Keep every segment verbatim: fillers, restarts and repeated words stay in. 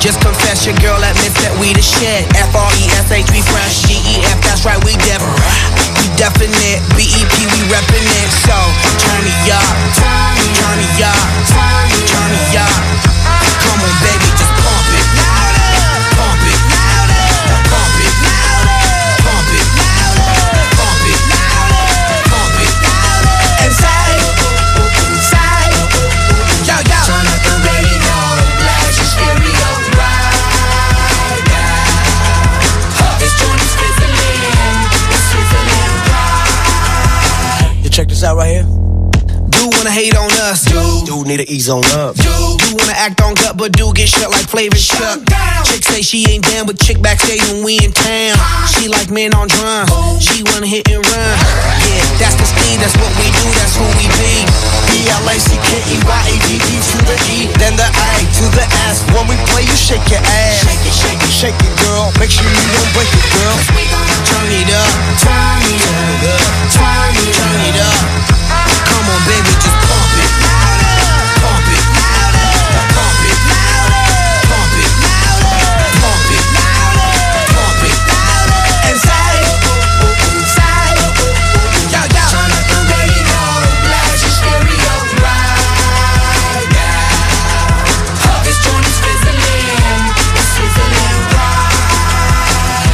Just confess your girl admits that we the shit. F R E S H, we fresh. G E F, that's right, we def. We definite. B E P, we reppin' it. So, turn me up. Turn me up. Turn me up. Come on, baby, just pump it. Pump it. Pump it. Pump it. Pump it. Pump it. And say, say, yo, yo. Turn up the radio, blast your stereo right now. This joint is fizzling, it's fizzling right. You check this out right here. Do wanna hate on us, dude. Dude need to ease on up. Dude, do wanna act on gut, but do get shut like Flavor Chuck. Chick say she ain't down, but chick backstage when we in town. She like men on drum. She wanna hit and run. Yeah, that's the speed, that's what we do, that's who we be. B L A C K E Y A D D to the E, then the A to the S. When we play, you shake your ass. Shake it, shake it, shake it, girl. Make sure you don't break it, girl. Turn it up, turn it up, turn it, turn it up. Come on, baby, just pump it. Pump it. Pump it. Pump it. Pump it. Pump it. And say, say, yo, yo. Turn up the radio, blast your stereo right now. This joint is fizzling, it's fizzling right.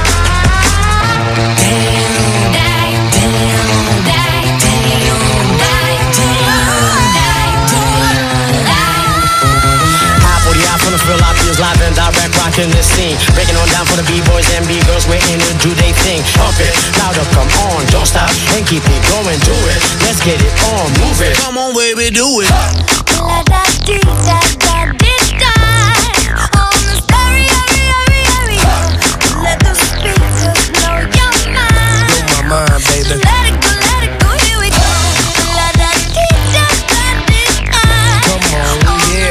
Damn, damn, damn, damn, damn. Real obvious, live and direct, rocking the scene. Breaking on down for the B-boys and B-girls, we're in it, do they thing. Pump it, louder, come on, don't stop, and keep it going, do it. Let's get it on, move it. Come on, baby, do it. La da dee da da dee da. On the stereo, stereo, let the speakers blow your mind. Blow my mind, baby. Let it go, let it go, here we go. La da dee da da dee da. Come on, yeah.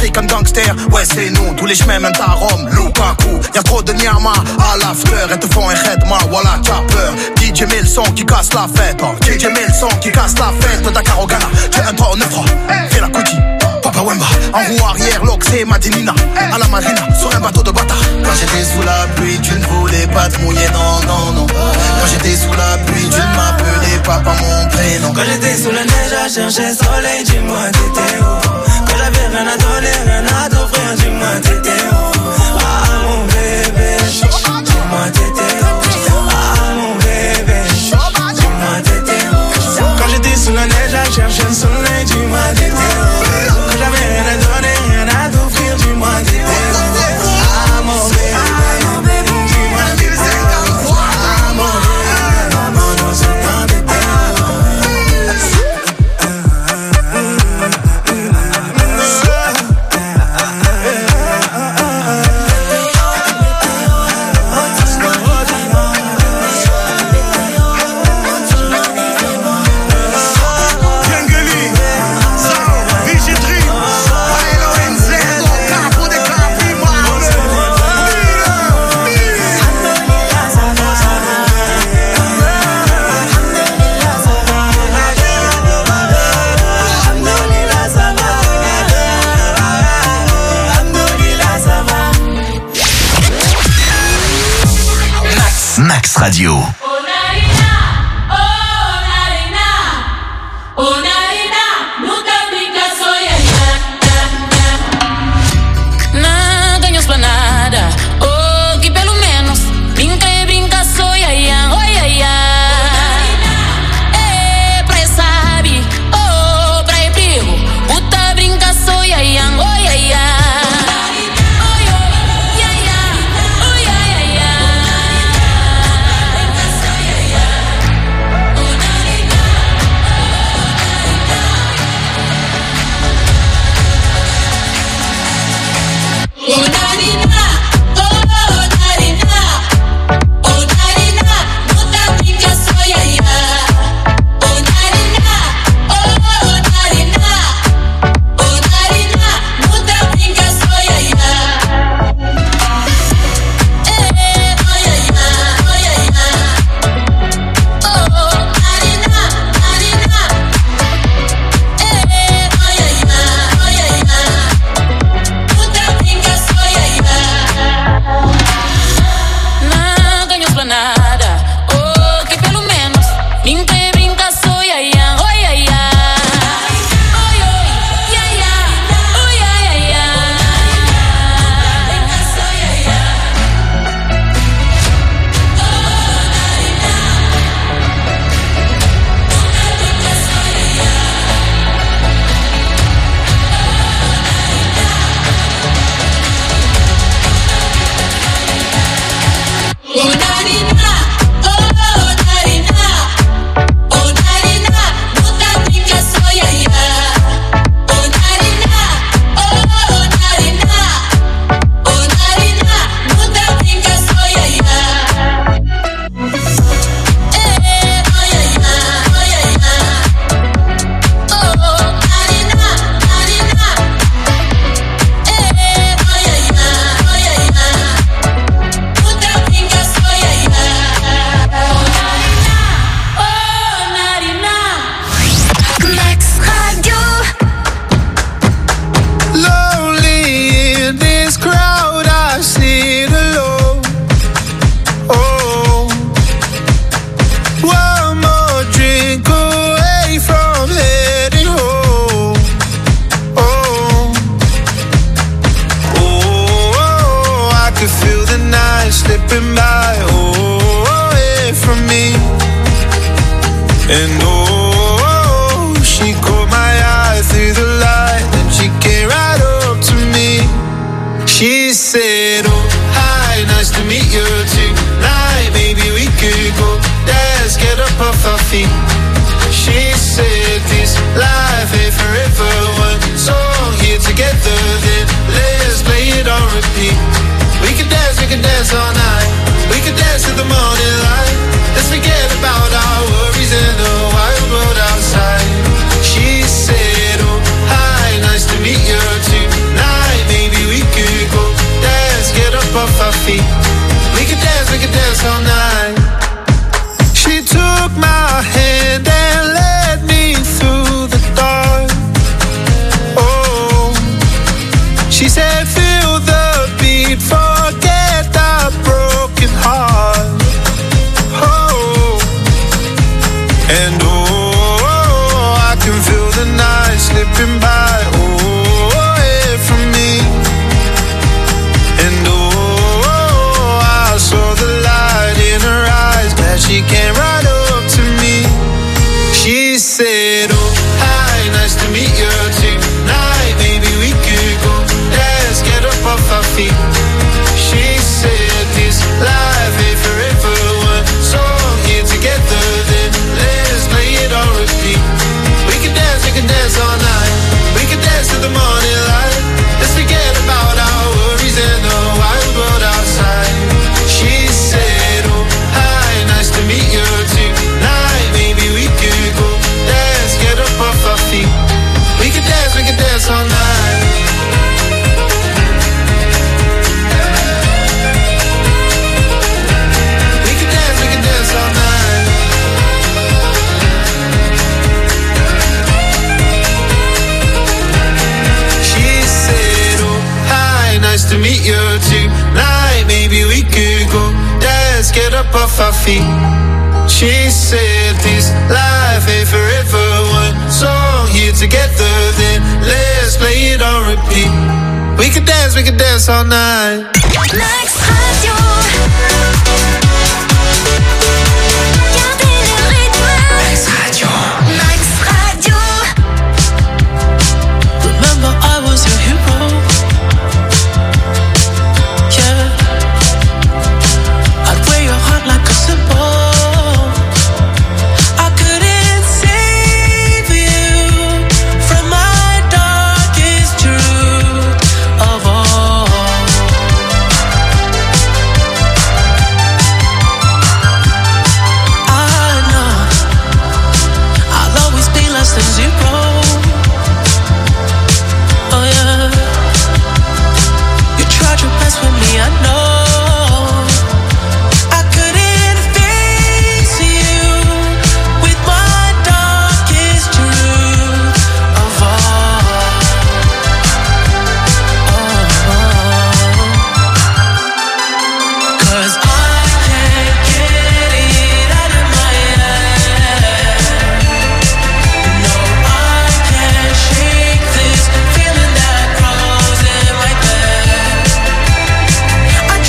African gangster, ouais c'est nous. Tous les chemins mènent à Rome, Lukaku. Y'a trop de nyama à l'after. Elles te font un headma, voilà t'as peur. D J met le son qui casse la fête, oh. D J met le son qui casse la fête. Dakar au Ghana, tu es un trois en neuf francs. Fais la coutie, Papa Wemba. En roue arrière, l'Oxé, Madinina. À la marina, sur un bateau de bâtard. Quand j'étais sous la pluie, tu ne voulais pas te mouiller, non, non, non. Quand j'étais sous la pluie, tu ne m'appelais pas par mon prénom. Quand j'étais sous la neige à chercher soleil, dis-moi t'étais où. Quand j'avais rien à donner, rien à t'offrir, dis-moi t'étais où. Ah mon bébé, dis-moi t'étais où. Ah mon bébé, dis-moi t'étais où. Quand j'étais sous la neige à chercher le soleil, dis-moi t'étais où. Quand j'avais rien à donner, rien à t'offrir, dis-moi t'étais où. Ah mon bébé, dis-moi t'étais où. Ah mon bébé, maman non c'est pas t'étais où. Max Radio. And oh, she caught my eye through the light, and she came right up to me. She said, oh, hi, nice to meet you tonight. Maybe we could go dance, get up off our feet. She said, this life ain't forever. One song here together, then let's play it on repeat. We can dance, we can dance all night. We can dance to the morning light. Let's forget about our worries in the wild world outside. She said, oh, hi, nice to meet you tonight. feet. We could dance, we could dance all night. She took my hand and led me through the dark. Oh, she said feel the beat, forget that broken heart. Oh, and oh, I can feel the night slipping by. Oh, away from me. And oh, I saw the light in her eyes that she came right up to me. She said, oh, hi, nice to meet you tonight. Maybe we could go dance, get up off our feet. She said, this life ain't forever. One song here together, then let's play it on repeat. We can dance, we can dance all night. We can dance till the morning light. Let's forget about our worries and the wild world outside. She said, oh, hi, nice to meet you tonight. Maybe we could go dance, get up off our feet. We can dance, we can dance all night. We can dance, we can dance all night. She said, oh, hi, nice to meet you tonight. Maybe we could go dance, get up off our feet. She said, this life ain't forever. One song here together, then let's play it on repeat. We can dance, we can dance all night. Max Radio. Gardez le rythme. Max Radio. Max Radio. Remember I was your hero. Yeah, I'd wear your heart like a symbol. I couldn't save you from my darkest truth of all. I know I'll always be less than zero. Oh yeah, you tried your best with me, I know. I couldn't face you with my darkest truth of all. Cause I can't get it out of my head. No, I can't shake this feeling that grows in my bed. I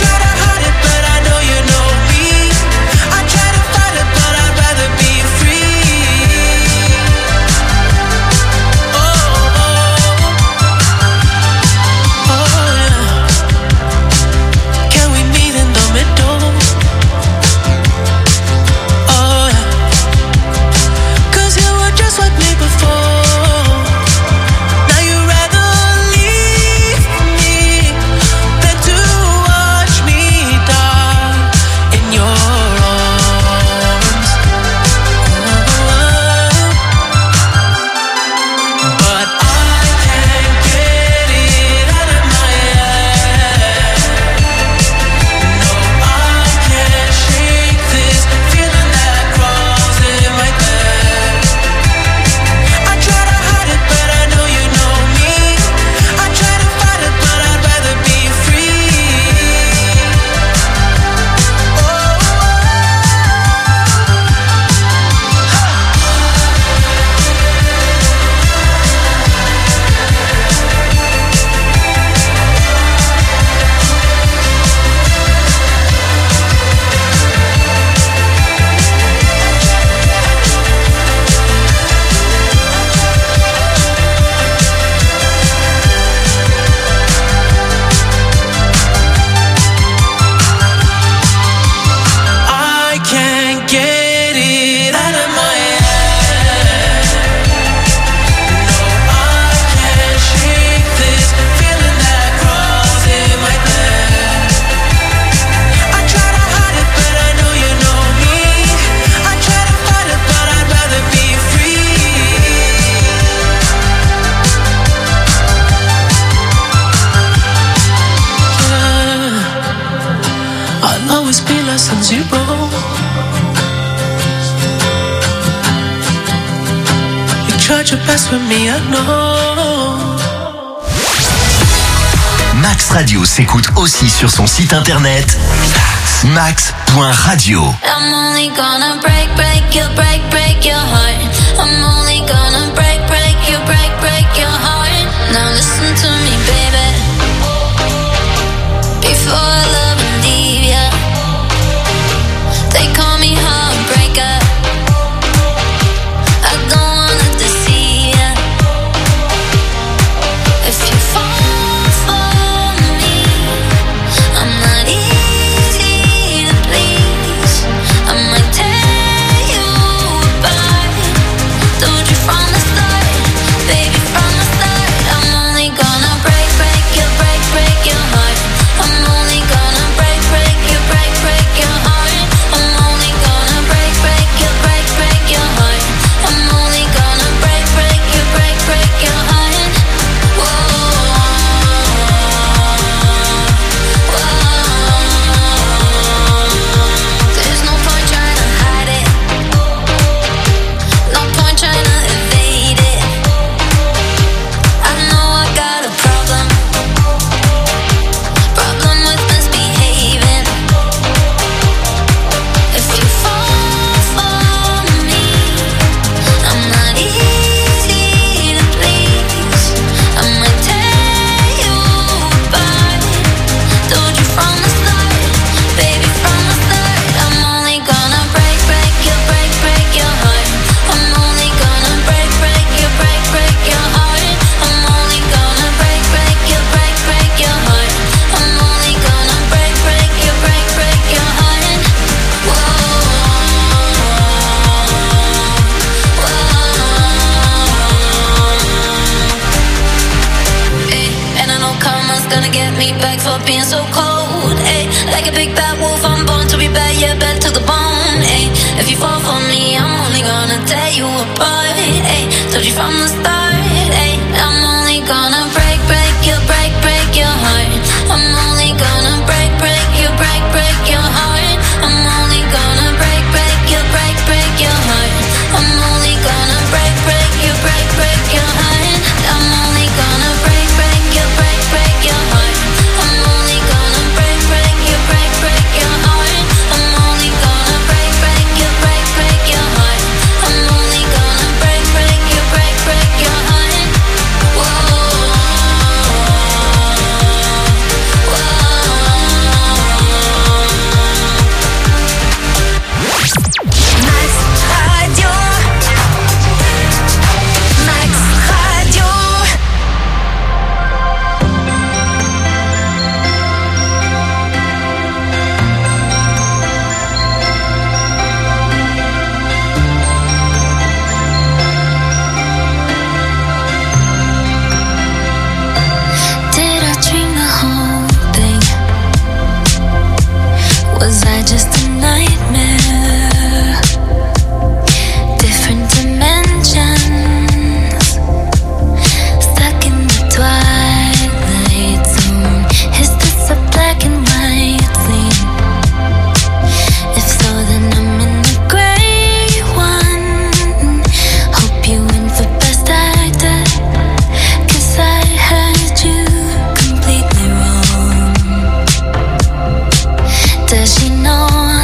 I'll always be less than zero. You tried your best with me, I know. Max Radio s'écoute aussi sur son site internet max point radio. I'm only gonna break, break you, break, break your heart. I'm only gonna break, break you, break, break your heart. Now listen to me, baby. Before I love and leave ya, they call me heartbreaker. I don't wanna deceive ya. If you fall for me, I'm not easy to please. I might tear you apart. Told you from the start, baby, from the start. I'm only gonna break, break you, break, break your heart. I'm only gonna break, break you, break, break your heart. I'm only gonna break, break you, break, break your heart. I'm only gonna break, break you, break, break your heart. Whoa, whoa. There's no point trying to hide it. No point trying to evade it. I know I got a problem. Problem with misbehaving. If you fall for me, I'm not easy to please. I might tear you apart. Told you from the start, baby, from the start. I'm only gonna break, break you, break, break your heart. I'm only gonna break, break you, break, break your heart. I'm only gonna break, break you, break, break your heart. I'm only gonna break, break you, break, break your heart. Whoa, whoa. Ay, and I know karma's gonna get me back for being so cold. Ay, like a big bad wolf, I'm born to be bad, yeah, bad to the bone. Ay, if you fall for me, I'm only gonna tear you apart. Ay, told you from the start. Ay, I'm only gonna break, break you, break, break your heart. I'm only gonna break, break you, break, break your heart. I'm only gonna break, break you, break, break your heart. I'm only gonna break, break you, break, break your heart. I'm only gonna break, break you, break, break your heart. I'm only gonna break, break you, break, break your heart. I'm only gonna break, break you, break, break your heart. I'm only gonna break, break you, break, break your heart. Whoa, whoa. Max Radio, Max Radio. Did I dream the whole thing? Was I just a nightmare? Different dimensions, stuck in the twilight zone. Is this a black and white scene? If so, then I'm in the gray one. Hope you win for best actor, 'cause I heard you completely wrong. Does she know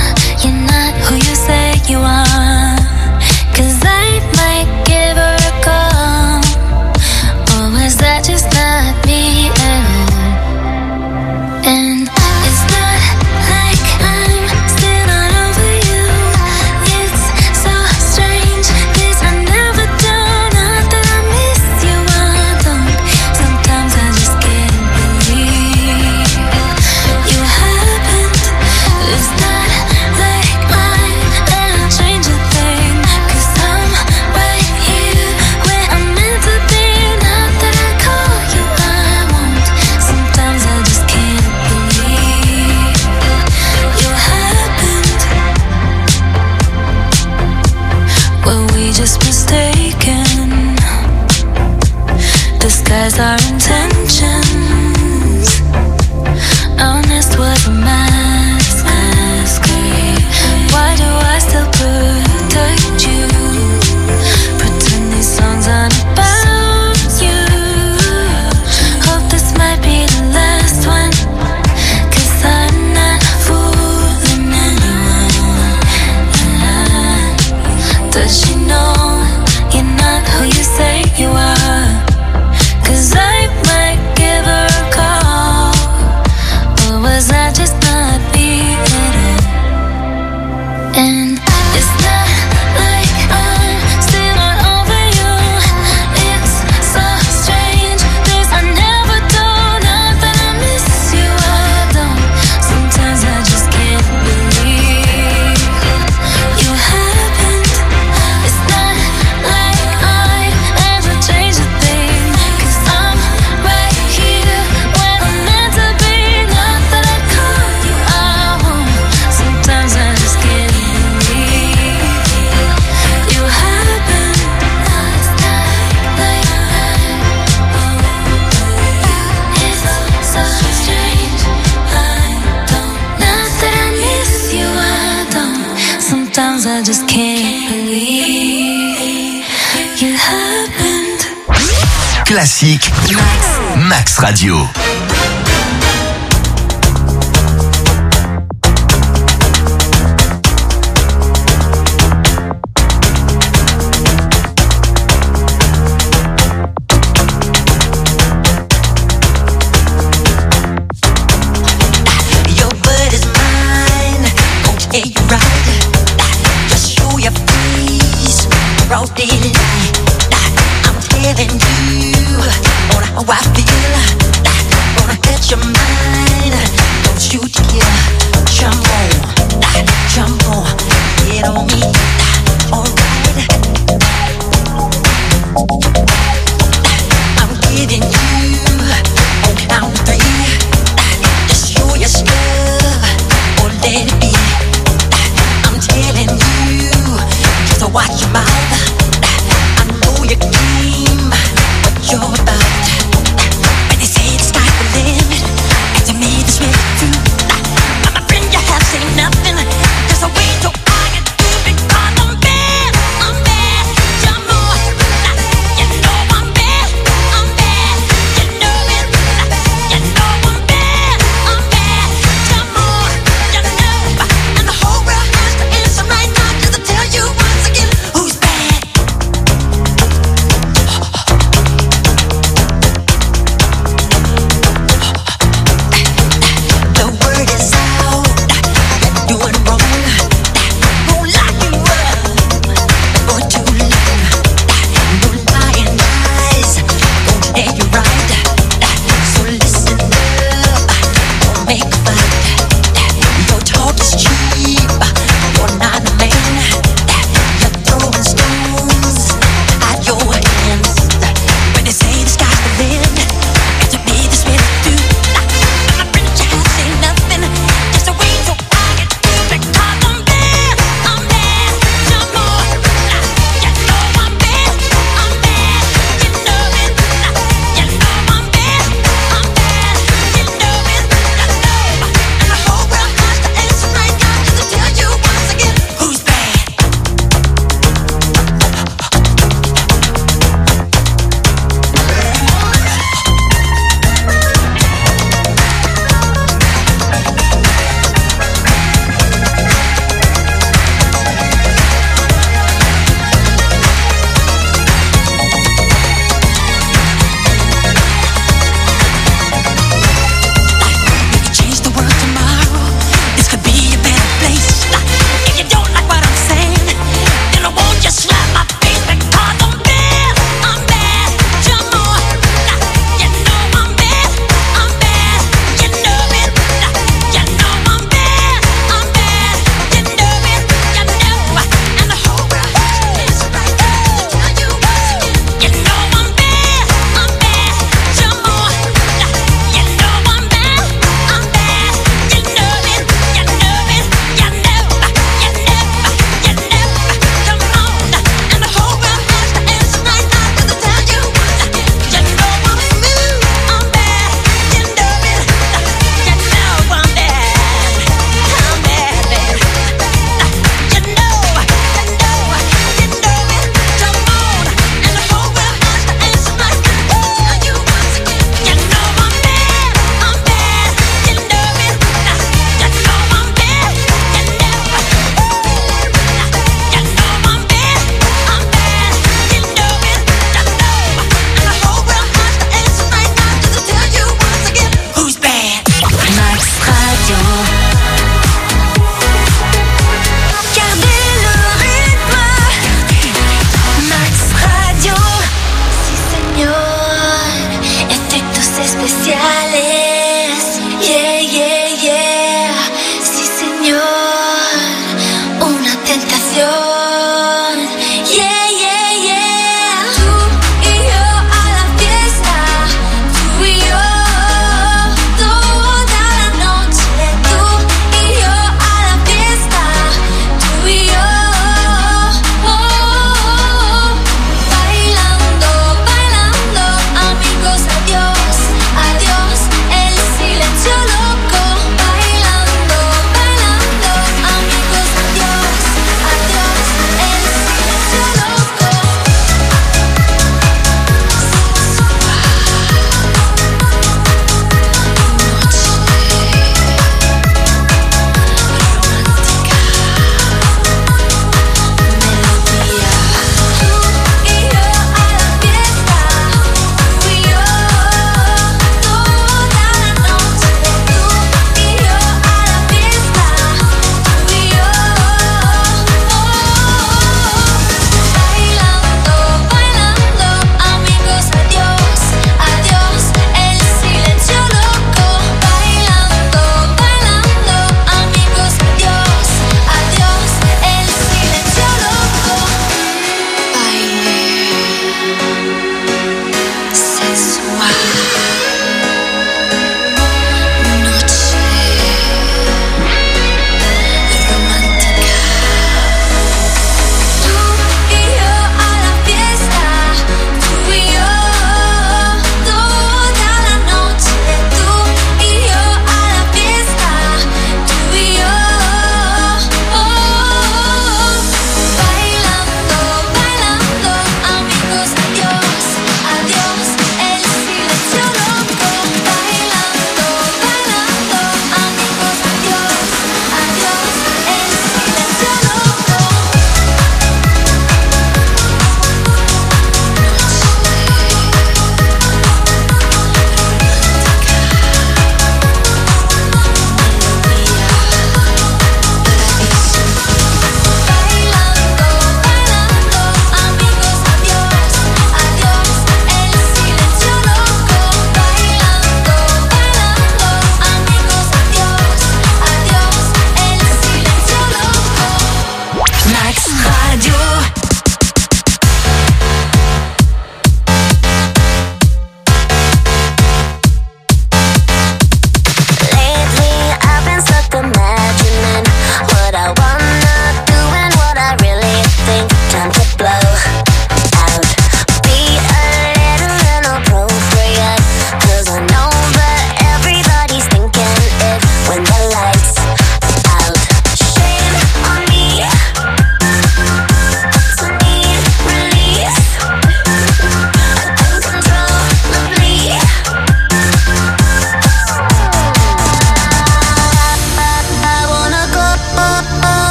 I just not be in it. And it's not like I'm still not over you. It's so strange, 'cause I never do. Not that I miss you, I don't. Sometimes I just can't believe you happened. It's not like I'd ever change a thing, 'cause I'm right here where I'm meant to be. Not that I call you, I won't. Sometimes I just can't believe you happened. It's not like it's so strange, I don't. Not that I miss you, I don't. Sometimes I just can't believe you happened. Classique Max Radio. Your word is mine, won't hear you right. Just show your face, broad daylight. I'm telling you on how I feel. Gonna get your mind, don't you dare jump on, jump on, get on me, alright. I'm getting you on count three. Just show your stuff or let it be. I'm telling you, just watch your mouth. I know your game, what you're about. When they say the sky's the limit,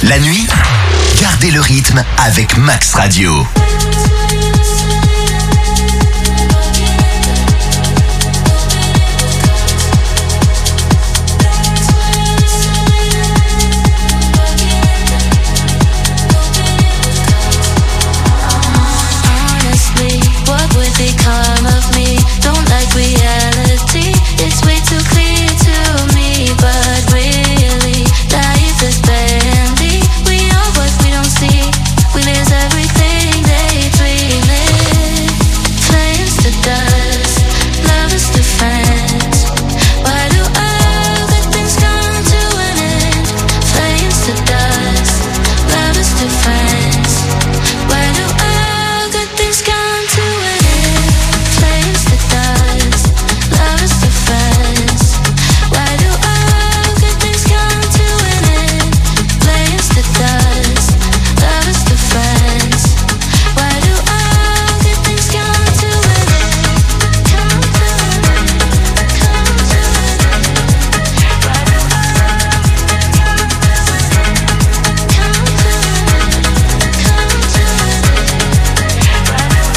La nuit, gardez le rythme avec Max Radio. Become of me, don't like reality. It's way too clear to me, but really, life is bendy. We are what we don't see. We miss everything they dream it. Flames to dust, love is defense. Why do all good things come to an end? Flames to dust, love is defense. Why do all good things come to an end? Flames to dust, love is defense. Why do all good things come to an end? Flames to dust, love is defense. Why do all good things come to an end? Come to an end, come to an end. Why do all good things come to an end? Come to an end, come to an end. Why do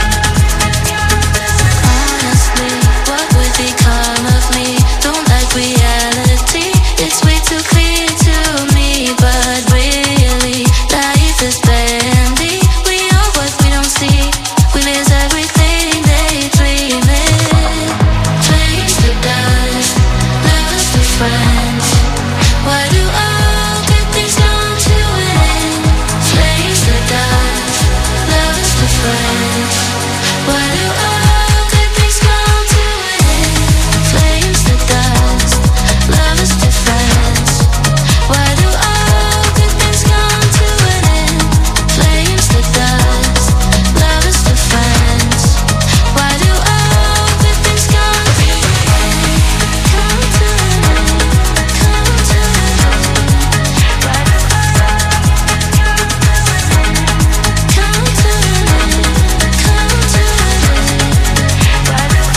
honestly, what would become of me? Don't like reality. It's way too clear to me, but really, life is bendy. We are what we don't see. We miss everything they dream it. Flames to dust, love is the friends. Why do all good things come to an end? Flames to dust, love is the friends. Why do all good things come to an end? Flames to dust, love is defense. Why do all good things come to an end? Flames to dust, love is defense. Why do all good things come to an end? Come to an end, come to an end. Why do all come to an end? Come to an end, come to an end. Why do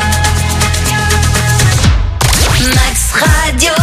Max Radio.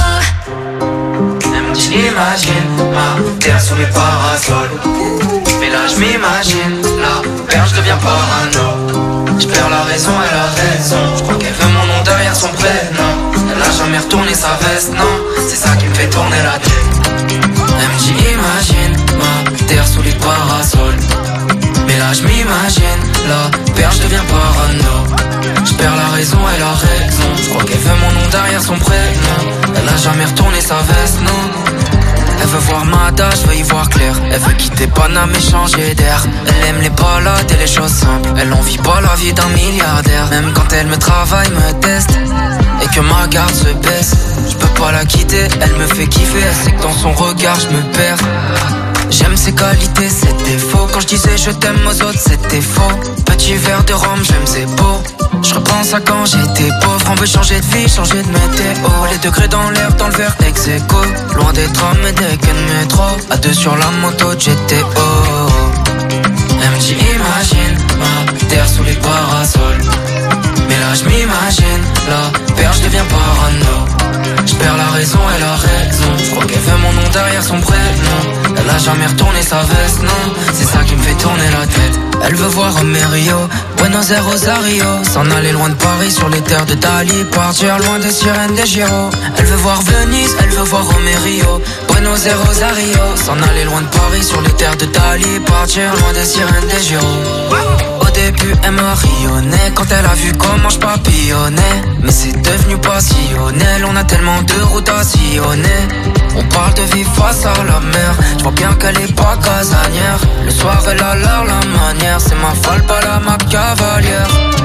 J'imagine ma terre sous les parasols. Mais là je m'imagine la perche devient parano. Je perds la raison, elle a raison. Je crois qu'elle veut mon nom derrière son prénom. Elle a jamais retourné sa veste, non. C'est ça qui me fait tourner la tête. Elle me dit imagine ma terre sous les parasols. Mais là je m'imagine la perche devient parano. Je perds la raison, elle a raison. Je crois qu'elle veut mon nom derrière son prénom. Elle a jamais retourné sa veste, non. Elle veut voir Mada, je veux y voir clair. Elle veut quitter Paname et changer d'air. Elle aime les balades et les choses simples. Elle en vit pas la vie d'un milliardaire. Même quand elle me travaille, me teste et que ma garde se baisse, je peux pas la quitter, elle me fait kiffer. Elle sait que dans son regard je me perds. J'aime ses qualités, ses défauts. Quand je disais je t'aime aux autres, c'était faux. Petit verre de rhum, j'aime ses beaux. Je repense à quand j'étais pauvre. On veut changer de vie, changer de météo. Les degrés dans l'air, dans le verre ex aequo. Loin des trams et des quais de métro. À deux sur la moto de G T O. Elle me dit imagine ma terre sous les parasols. Mais là je m'imagine la perche devient parano. Je perds la raison, elle a raison. Je crois qu'elle veut mon nom derrière son prénom. Elle a jamais retourné sa veste, non. C'est ça qui me fait tourner la tête. Elle veut voir Romerio, Buenos Aires, Rosario. S'en aller loin de Paris sur les terres de Dali. Partir loin des sirènes des Giro. Elle veut voir Venise, elle veut voir Romerio, Buenos Aires, Rosario. S'en aller loin de Paris sur les terres de Dali. Partir loin des sirènes des Giro. Au début elle m'a rayonné quand elle a vu comment je papillonnais. Mais c'est devenu passionnel, on a tellement de routes à sillonner. On parle de vivre face à la mer. Je vois bien qu'elle est pas casanière. Le soir elle a l'air la manière. C'est ma folle, pas la ma cavalière.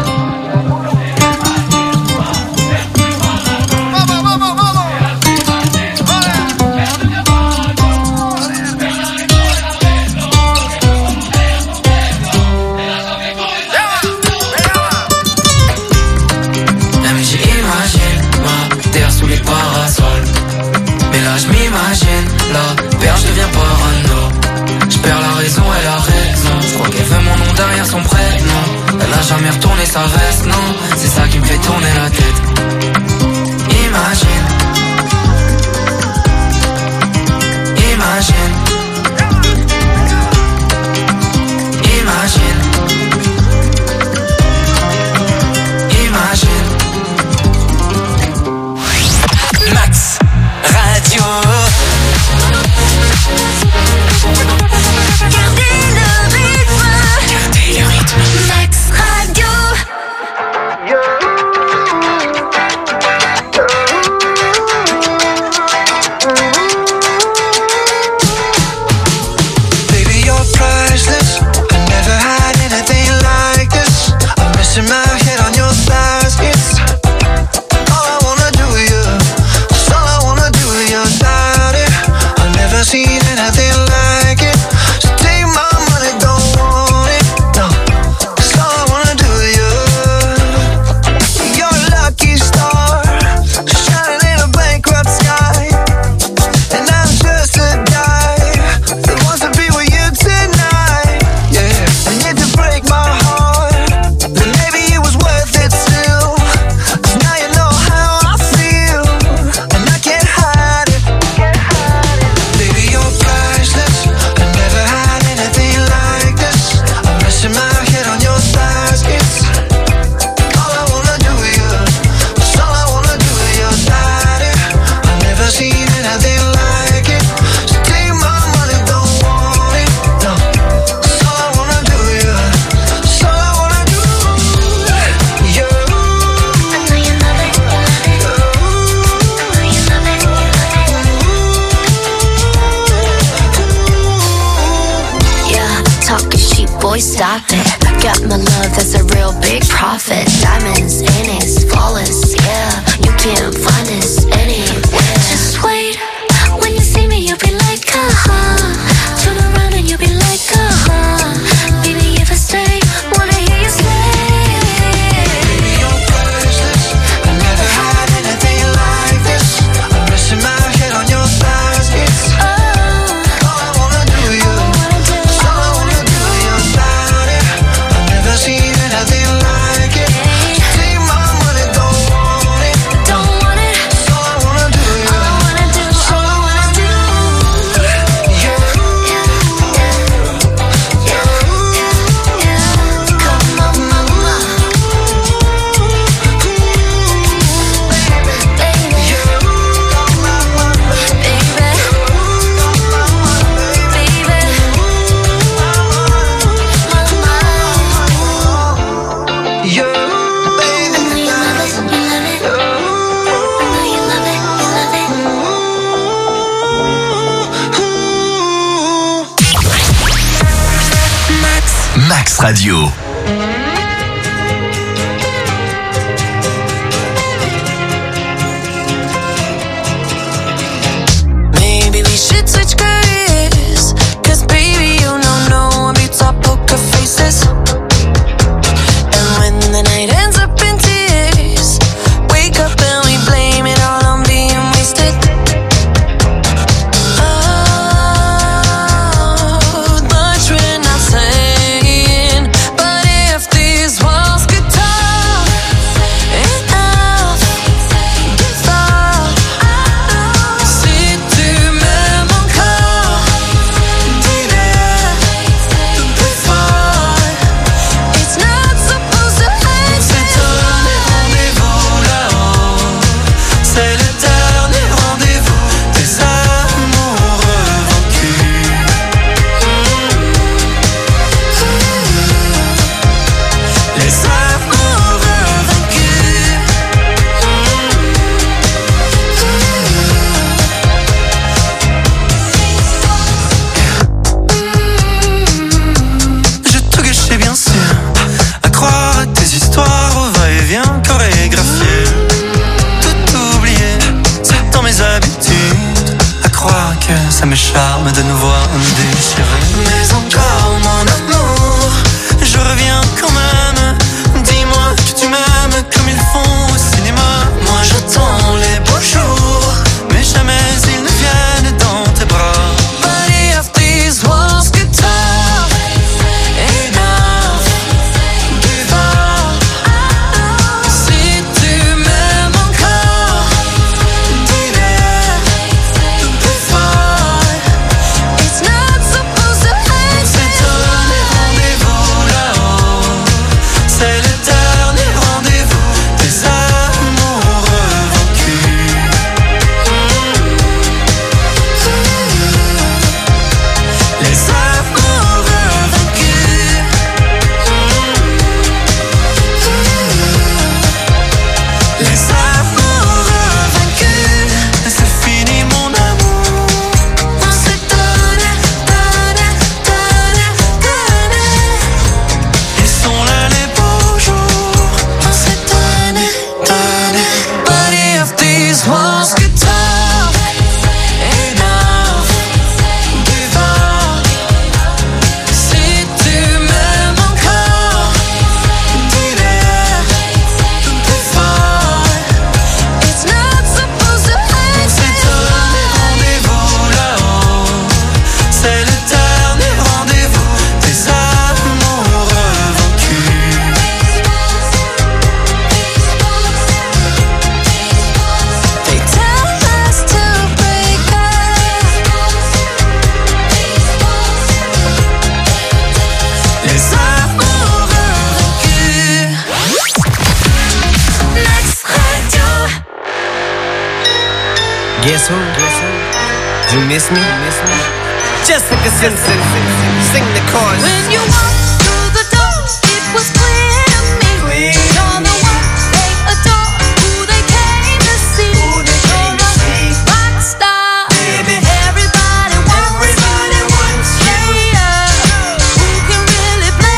Je m'imagine, la perche devient parano. Je perds la raison, elle a raison. Je crois qu'elle veut mon nom derrière son prénom. Elle a jamais retourné sa veste, non. C'est ça qui me fait tourner la tête. Imagine, imagine boy, stop it. Got my love, that's a real big profit. Diamonds in it, flawless, yeah. You can't find us anywhere. Just wait, when you see me, you'll be like, uh-huh. Turn around and you'll be like, uh-huh. Baby, if I stay, wanna hear you say. Baby, you're priceless. I never had anything like this. I'm resting my head on your thighs. It's all I wanna do, you. It's all I wanna do, your body. I've never seen anything like it. Take my money, don't want it. Don't want it. It's all I wanna do, you. All I wanna do, It's all I wanna do. Yeah. Come on, mama. Baby. You, baby. You love it, you love it. I know you love it, you love it. Max. Max Radio. Maybe we should switch careers. Cause baby, you know no one beats our poker faces. And when the night ends up in tears, wake up and we blame it all on being wasted. Oh, much we're not saying. But if these walls could talk enough, give up. Si tu m'aimes encore, dis-le plus fort. It's not supposed to hurt. C'est un rendez-vous là-haut. C'est le dernier rendez-vous des amoureux vaincus. Les amoureux vaincus. J'ai tout gâché bien sûr, à croire à tes histoires au va-et-vient chorégraphié. Tout oublié, c'est dans mes habitudes, à croire que ça me charme de nous voir déchirés. Mais encore mon amour, je reviens quand même. Dis-moi que tu m'aimes comme ils font au cinéma. Moi j'attends les beaux jours, mais jamais ils ne viennent dans tes bras. But if these walls could talk enough, give up. Si tu m'aimes encore, dis-le plus fort. It's not supposed to hurt. C'est un rendez-vous là-haut. C'est le dernier rendez-vous des amoureux vaincus. Les amoureux vaincus. Les amoureux vaincus. C'est fini mon amour. On s'est donné, donné, donné, donné. Ils sont là les beaux jours. On s'est donné, donné. But if these walls could talk enough, give up. Si tu m'aimes encore, dis-le plus fort. It's not supposed to hurt. C'est un rendez-vous là-haut. C'est le dernier rendez-vous des amoureux vaincus. They tell us to break up. Les amoureux vaincus. Max Radio. Guess who? Guess who? You miss me? Miss me? Jessica Simpson, sing the chorus. When you walked through the door, it was clear to me. You're the one they adore, who they came to see. You're a rock star, baby. Everybody wants you. Yeah, yeah. Who can really play?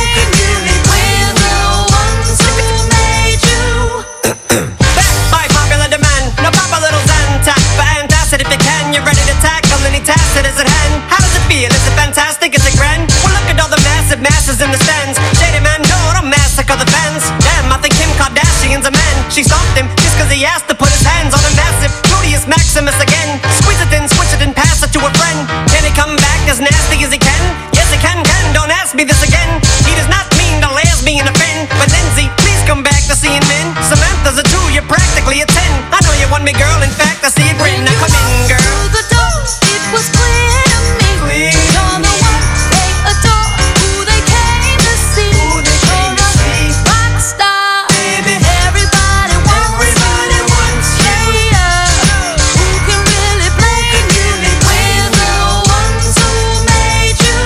tacit, is it hand? How does it feel? Is it fantastic? Is it grand? Well, look at all the massive masses in the stands. Shady man, no, don't massacre the fans. Damn, I think Kim Kardashian's a man. She stopped him just cause he asked to put his hands on a massive Gluteus Maximus again. Squeeze it in, switch it and pass it to a friend. Can he come back as nasty as he can? Yes, he can, can, don't ask me this again. He does not mean to lesbian offend. But Lindsay, please come back to seeing men. Samantha's a two, you're practically a ten. I know you want me, girl, in fact, I see a grin. Now come in, girl. Through the door, it was clear to me. Clear. You're the one they adore, who they came to see. Who they came to see. Rock star, Baby. everybody wants. Everybody wants you. Yeah, yeah. Who can really blame you? We're the ones who made you.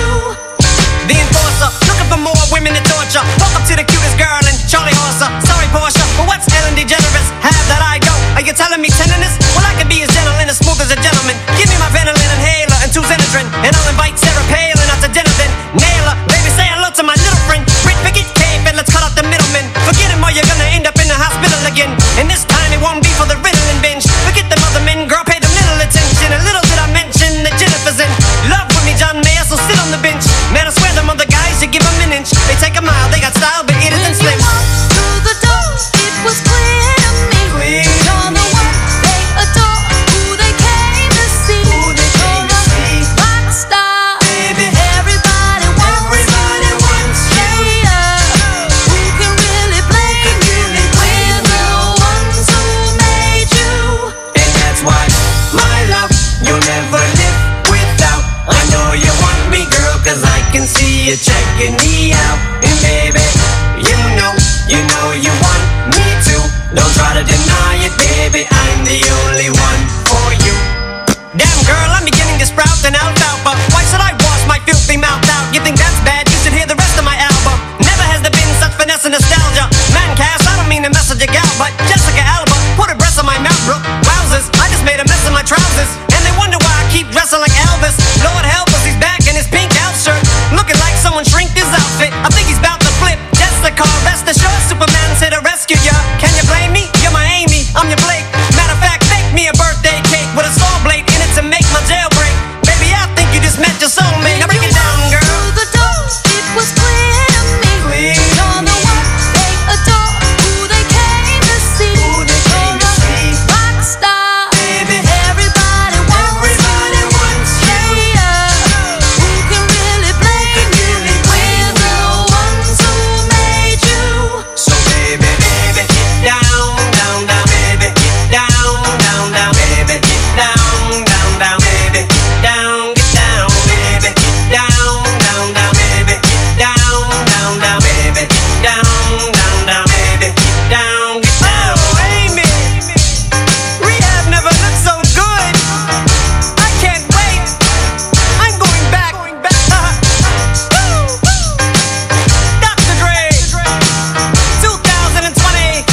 The enforcer, looking for more women to torture. Walk up to the cutest girl and Charlie Horser. Sorry, Portia, but what's Ellen DeGeneres have that I don't? Are you telling me tenderness? Well, I can be as gentle and as smooth as a gentleman. Give me my Ventolin inhaler and two Xenadrin, and I'll invite Sarah Palin out to dinner then. Nail her, baby, say hello to my little friend. Rick, forget cave and let's cut out the middleman. Forget him or you're gonna end up in the hospital again. And this time it won't be for the Ritalin binge. Forget them other men, girl, pay them little attention. A little did I mention that Jennifer's in love with me, John Mayer, so sit on the bench. Man, I swear them other guys, you give them an inch. They take a mile, they got style, but it isn't slim. Through the door, it was clear to me. Clear. You're the one they adore, who they came to see. Who they came to see. Rock star, Baby. everybody wants. Everybody wants you. Yeah, yeah. Who can really blame you? We're the ones who made you. And that's why, my love, you'll never live without. I know you want me, girl, cause I can see you checking me out. And baby, you know, you know you want me too. Don't try to deny it, baby, I'm the only one for you. Damn girl, I'm beginning to sprout an alfalfa. Why should I wash my filthy mouth out? You think that's bad? You should hear the rest of my album. Never has there been such finesse and nostalgia. Man, Cass, I don't mean to message a gal, but Jessica Alba put a breast on my mouth, bro. Wowzers, I just made a mess of my trousers. And they wonder why I keep dressing like Elvis. Lord help us, he's back in his pink elf shirt, looking like someone shrinked his outfit. I think he's about to flip. Jessica, rest assured, Superman's here to rescue ya. Can you blame me? You're my Amy, I'm your Blake. Matter of fact, make me a birthday cake with a saw blade in it to make my jailbreak. Baby, I think you just met your soulmate. Now break it down, girl. Through the door, it was clear to me. Clear. You're the one they adore, who they came to see. Who they came to see. Rock star, Baby. everybody wants. Everybody wants you. Yeah, yeah. Who can really blame you? We're the ones who made you. So baby, baby, get down, down, down, baby, get down, down, down, baby, get down, down, down, baby, get down, get down, baby, get down, down, down, baby, get down, down, down, baby, get down, down, down, baby, get down, get down. Oh, Amy, rehab never looked so good. I can't wait. I'm going back. Woo, woo. Doctor Dre, two thousand twenty.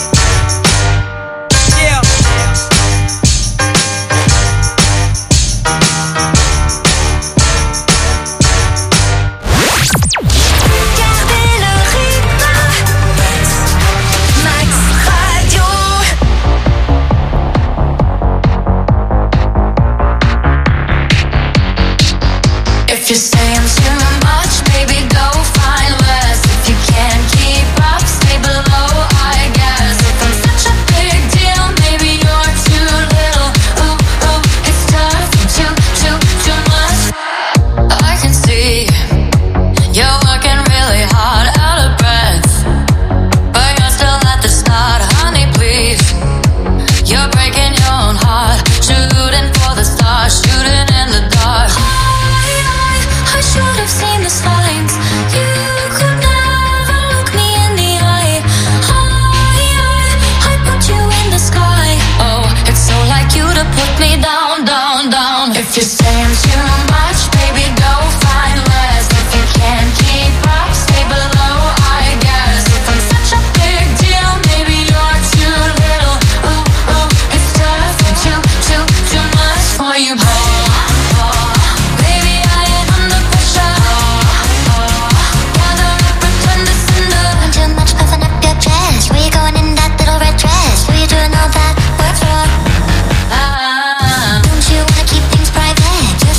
Yeah. Gardez le rythme. Max Radio. If you're saying too much, baby, go find less. If you can't keep up, stay below, I guess. If I'm such a big deal, maybe you're too little. Ooh, ooh, it's tough, too, too, too much. I can see you're working really hard, out of breath, but you're still at the start, honey, please. You're breaking your own heart, shooting for the stars, shooting in the dark. I, I, I should have seen the signs. You could never look me in the eye. I, I, I put you in the sky. Oh, it's so like you to put me down, down, down. If you're saying too much, baby, go find less. If you can't keep up, stay below, I guess. If I'm such a big deal, maybe you're too little. Ooh, ooh, it's tough and too, too, too much for you, babe. Baby, I am under pressure. Gather up, pretend to cinder. I'm too much puffing up your chest. Where you going in that little red dress? Where you doing all that work for? Ah, don't you wanna keep things private? Just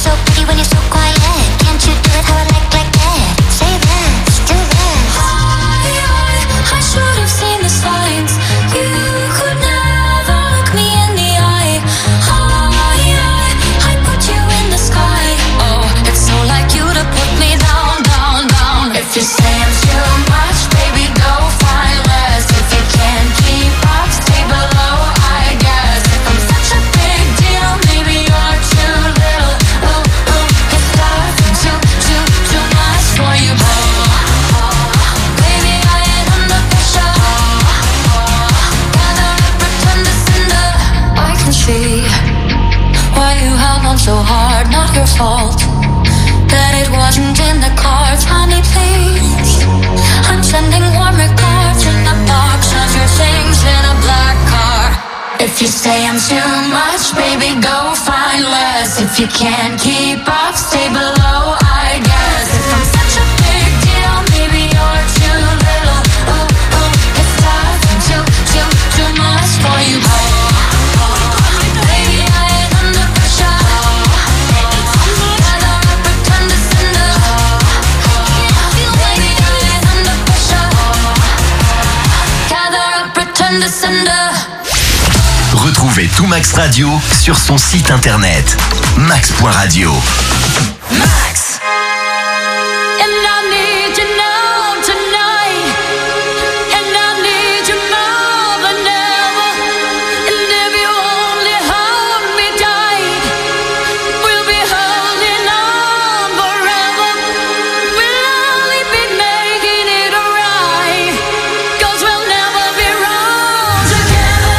fault, that it wasn't in the cards. Honey, please, I'm sending warm regards in the box of your things in a black car. If you say I'm too much, baby, go find less. If you can't keep up, stay below, I guess. If I'm such a big deal, maybe you're too little. Ooh, ooh, it's tough and too, too, too much for you, baby. Baby, I ain't under pressure. Rather I pretend to cinder. Baby, I ain't under pressure. Gather up, pretend to cinder. Retrouvez tout Max Radio sur son site internet max point radio. Max. And I need you now tonight. And I need you more than ever. And if you only hold me tight, we'll be holding on forever. We'll only be making it right, 'cause we'll never be wrong together.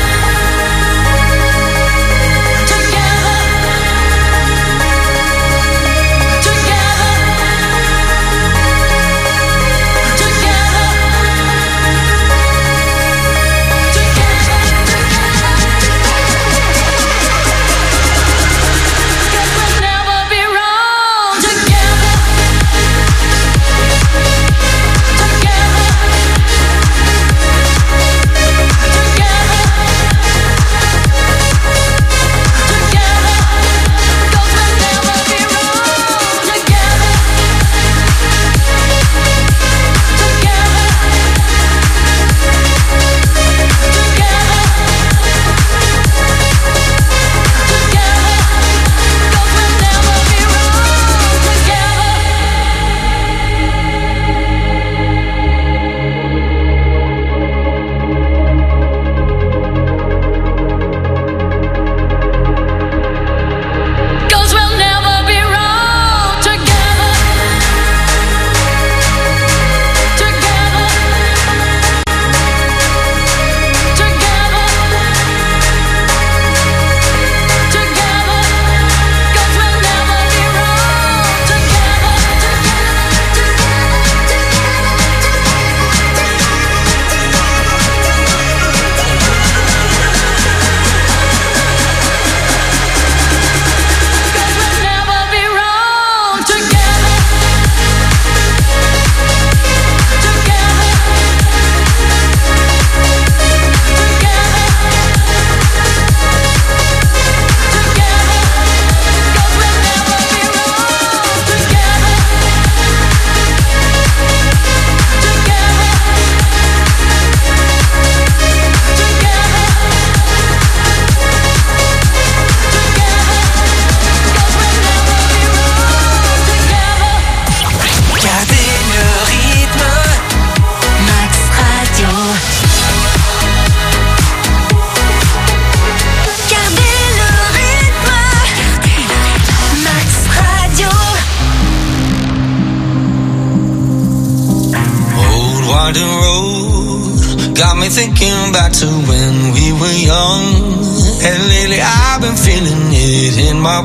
Thinking back to when we were young, and lately I've been feeling it in my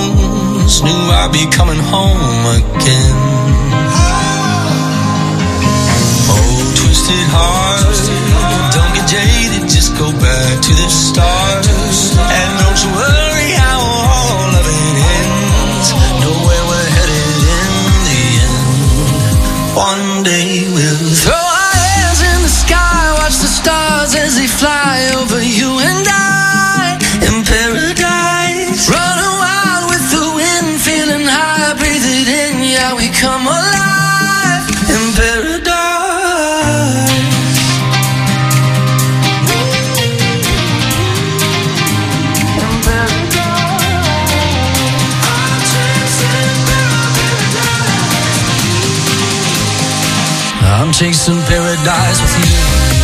bones. Knew I'd be coming home again. Oh, twisted heart, don't get jaded, just go back to the start. And don't you worry how all of it ends. Know where we're headed in the end. One day we'll throw our hands in the sky, watch the stars as they fly over you and I in paradise. Running wild with the wind, feeling high, breathe it in, yeah, we come alive in paradise. I'm chasing paradise with you.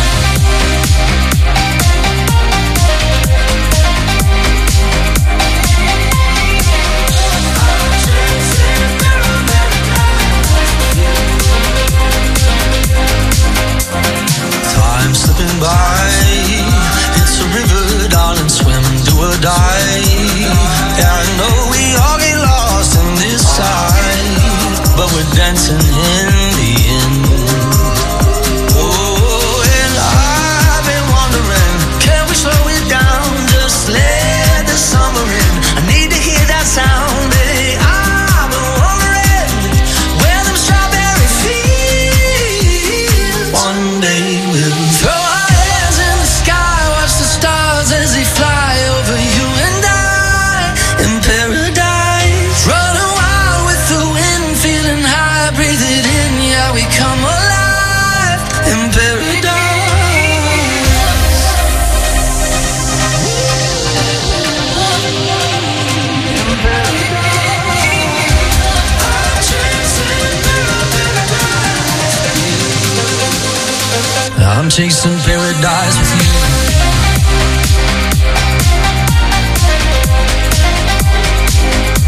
Time slipping by, it's a river, darling, swim, do or die. Yeah, I know we all get lost dancing in the end. Oh, and I've been wondering, can we slow it down? Just let the summer in. I need to hear that sound, baby. I've been wondering where them strawberry fields. One day we'll throw our hands in the sky, watch the stars as they fly over you and I in paradise. Running wild with the wind, feeling high, breathe it in, yeah, we come alive in paradise. I'm chasing paradise with you.